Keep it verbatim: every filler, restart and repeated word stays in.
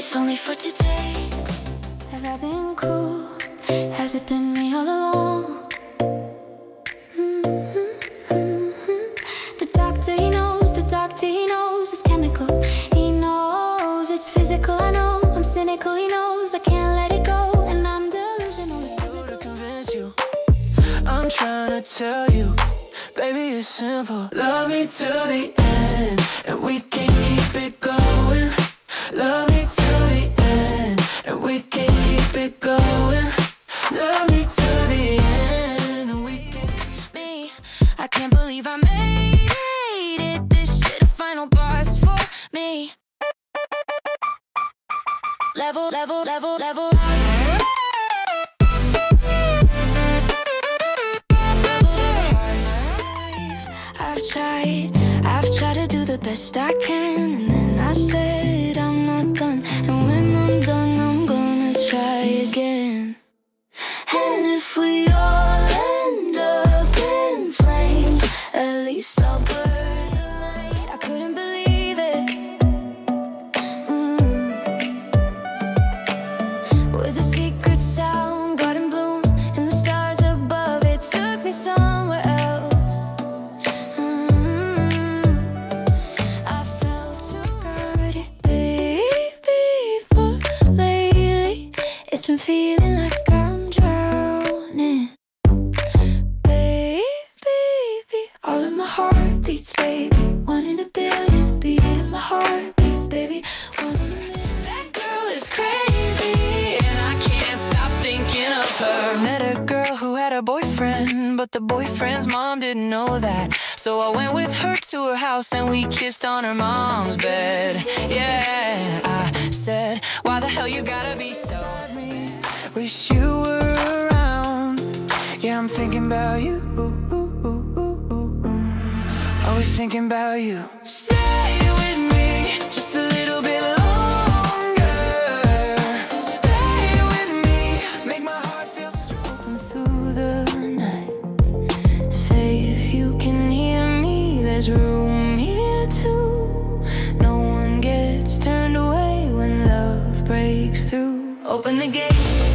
It's only for today. Have I been cruel? Has it been me all along? Mm-hmm, mm-hmm. The doctor, he knows, the doctor, he knows it's chemical. He knows it's physical, I know. I'm cynical, he knows I can't let it go. And I'm delusional, it's biblical. To convince you, I'm trying to tell you, baby, it's simple. Love me to the end, and we can keep it going. Love me to the end, and we can keep it going. Love me to the end, and we can. Me, I can't believe I made it. This shit a final boss for me. Level, level, level, level. I've tried, I've tried to do the best I can, and then I said I'm not done. And when I'm done, I'm gonna try again. And if we all end up in flames, at least I'll burn the light. I couldn't believe it. Mm. With a secret sound, garden blooms, and the stars above, it took me somewhere else. Mm. I felt too good, baby, but lately it's been feeling like I'm drowning. Baby, all of my heartbeats, baby. One in a billion, beat in my heartbeat, baby. One in a million. That girl is crazy, and I can't stop thinking of her. Met a girl who had a boyfriend, but the boyfriend's mom didn't know that. So I went with her to her house, and we kissed on her mom's bed. Yeah, I said, why the hell you gotta be so mean? Wish you were around. Yeah, I'm thinking about you. Ooh, ooh, ooh, ooh, ooh, ooh. Always thinking about you. Stay with me just a little bit longer. Stay with me, make my heart feel strong. Through the night, say if you can hear me, there's room here too. No one gets turned away when love breaks through. Open the gate.